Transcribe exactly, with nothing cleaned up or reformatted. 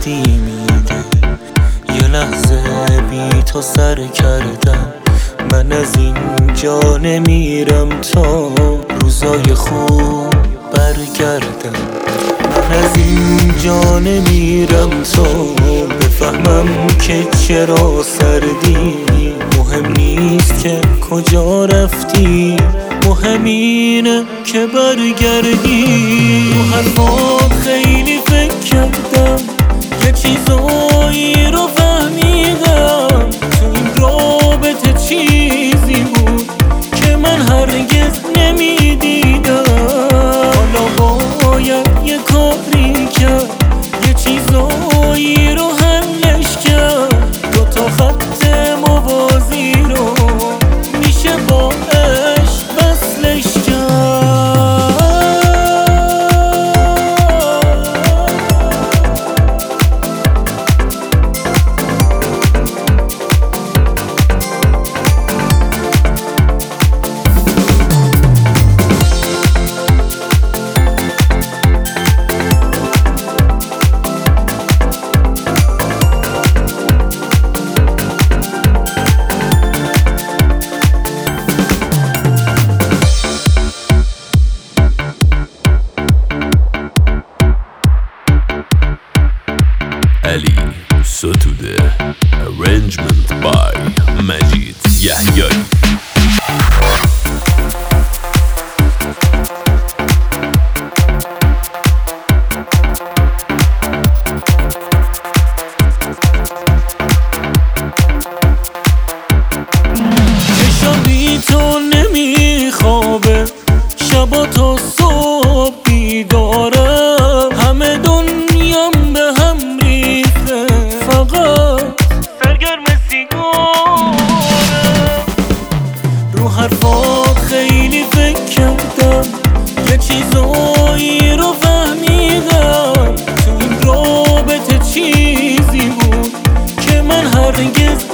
وقتی میگه یه لحظه بی تو سر کردم، من از اینجا نمیرم تا روزای خوب برگردم. من از اینجا نمیرم تا بفهمم که چرا سردی. مهم نیست که کجا رفتی، مهم اینه که برگردی. رو حرفات خیلی فکر کردم، یه چیزایی رو فهمیدم. تو این رابطه چیزی بود که من هرگز نمیدیدم. حالا باید یه کاری کرد، یه چیزایی رو حلش کرد. دو تا خط موازی رو میشه با عشق وصلش کرد. Ali Sotude, arrangement by Majid Yahyai. چشم بی تو نمیخوابه، شبا تا صبح بیدارم. همه دنیام به هم ریخته، فقط سرگرم سیگارم. رو حرفات خیلی فکر کردم، یه چیزایی رو فهمیدم. تو این رابطه چیزی بود که من هرگز